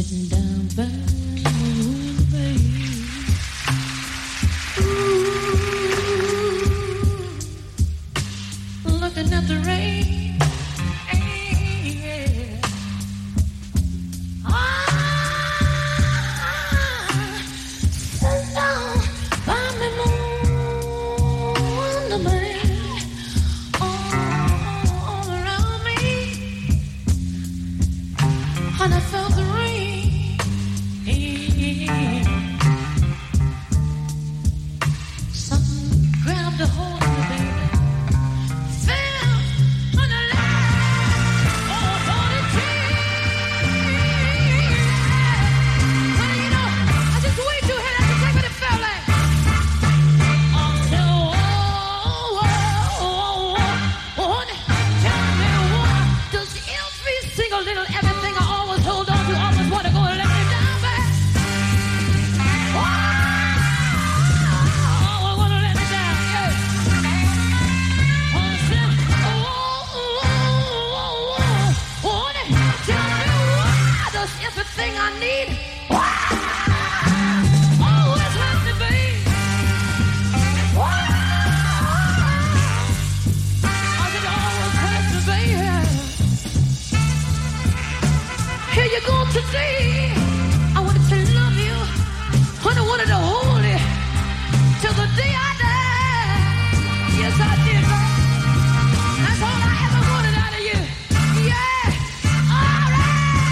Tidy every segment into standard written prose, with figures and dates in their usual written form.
Sitting down by the bay. Ooh, looking at the rain. Yeah. Sitting down by the moon, the man all around me, and I felt the rain. Something grabbed a hold of me, baby. Fell on the line. Oh, Lord, it honey, you know, I just way too ahead. I can take what it felt like. Honey, tell me why does every single little everything I always hold on to always want to go and let me down, baby? Everything I need, always has to be. It always has to be. Here you go today. I wanted to love you, and I wanted to hold you till the day I die. Yes, I did, man. That's all I ever wanted out of you. Yeah. All right.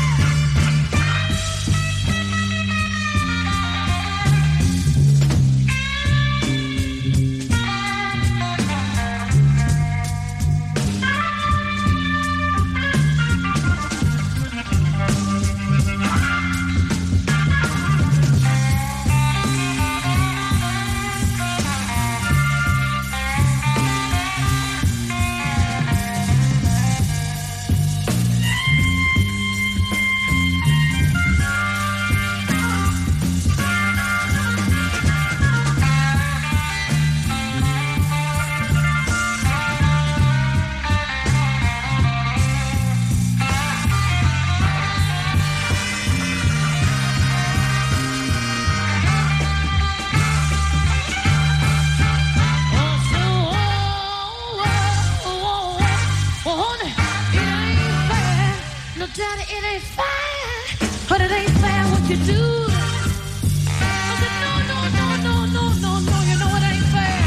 Daddy, it ain't fair, but it ain't fair what you do. I said, no, you know it ain't fair.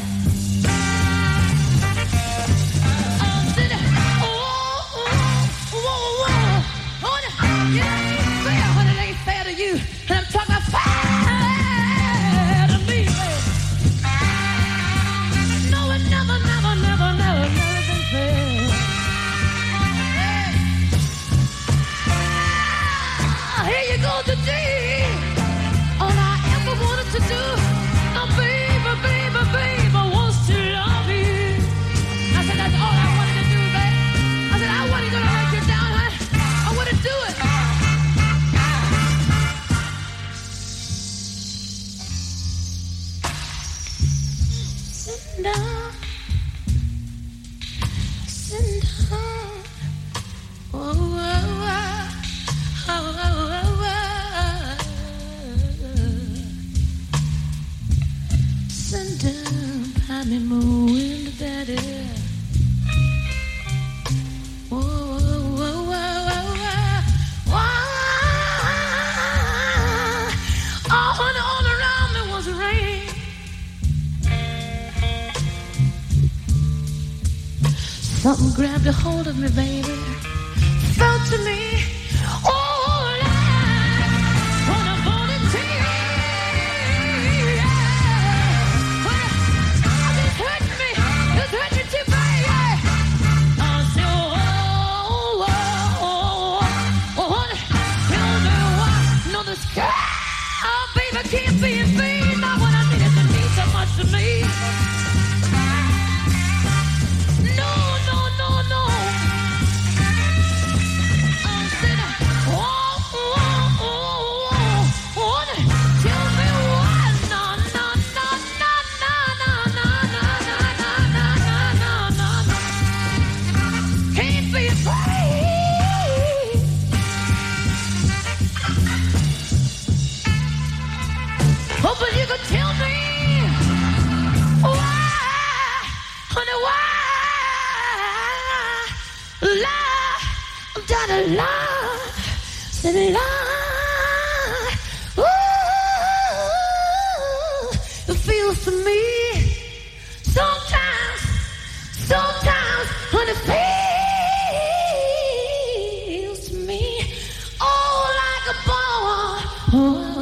I said, honey, it ain't fair, but it ain't fair to you. And I'm talking about fair to me, baby. No, it never been fair. Here you go today. All I ever wanted to do, oh baby, wants to love you. I said that's all I wanted to do, babe. I said I wasn't gonna let you down, honey. I want to do it. Sitting down. Oh. Send down, I'm in my wind, daddy. Oh, honey, all around me was rain. Something grabbed a hold of me, baby. Felt to me. Can't be in vain, not when I needed to mean so much to me. No. Love, that love, said love, ooh, it feels to me. Sometimes, when it feels to me, oh, like a ball. Oh,